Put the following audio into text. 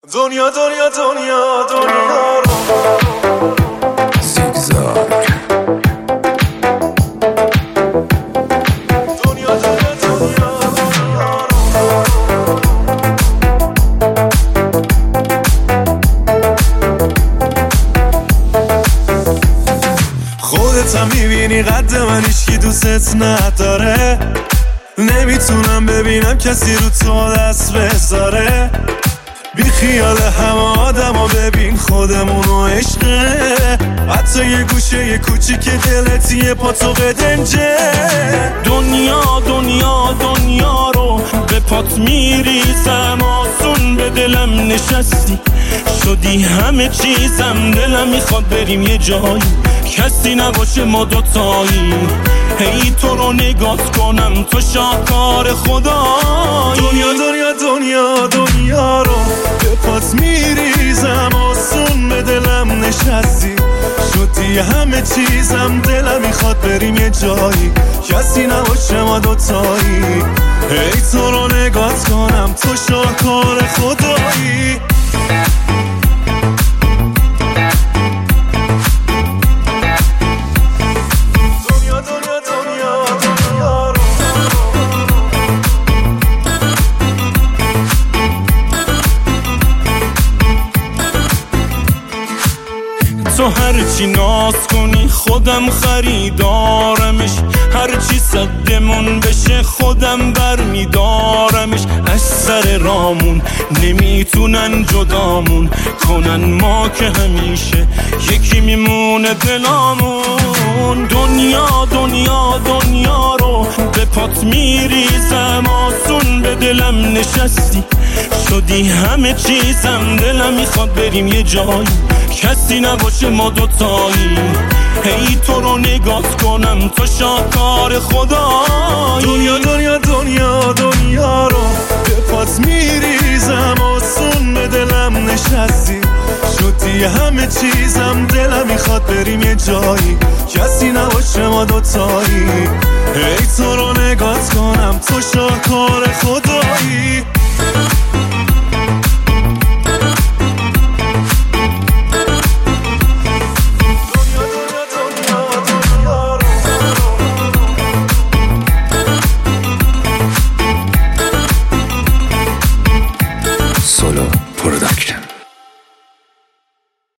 دنیا دنیا دنیا دنیا رو زیگزاگ دنیا دنیا دنیا خودت هم میبینی قد من هیچکی دوستت نداره، نمیتونم ببینم کسی رو تو دست بذاره. بی خیال همه آدمو ببین خودمونو عشقه، حتی یه گوشه یه کوچیک دلت یه پا تو بدنجه. دنیا دنیا دنیا رو به پات میریزم، آسون به دلم نشستی شدی همه چیزم. دلم میخواد بریم یه جایی کسی نباشه ما دوتایی، هی تو رو نگات کنم تو شاهکار خدایی. دنیا دنیا دنیا دنیا رو به پات میریزم، آسون به دلم نشستی شدی همه چیزم. دلم میخواد بریم یه جایی کسی نباشه ما دوتایی، هی تو رو نگات کنم تو شاهکار خدایی. تو هرچی ناز کنی خودم خریدارمش، هرچی صدمون بشه خودم برمیدارمش. از سر رامون نمیتونن جدامون کنن، ما که همیشه یکی میمونه دلامون. دنیا دنیا دنیا رو به پات میریزم، آسون به دلم نشستی شدی همه چیزم. دلم میخواد بریم یه جایی کسی نباشه ما دوتایی، هی تو رو نگات کنم تو شاهکار خدایی. دنیا دنیا دنیا دنیا رو به پات میریزم، آسون به دلم نشستی شدی همه چیزم. دلم میخواد بریم یه جایی کسی نباشه ما دوتایی، هی تو رو نگات کنم تو شاهکار خدایی.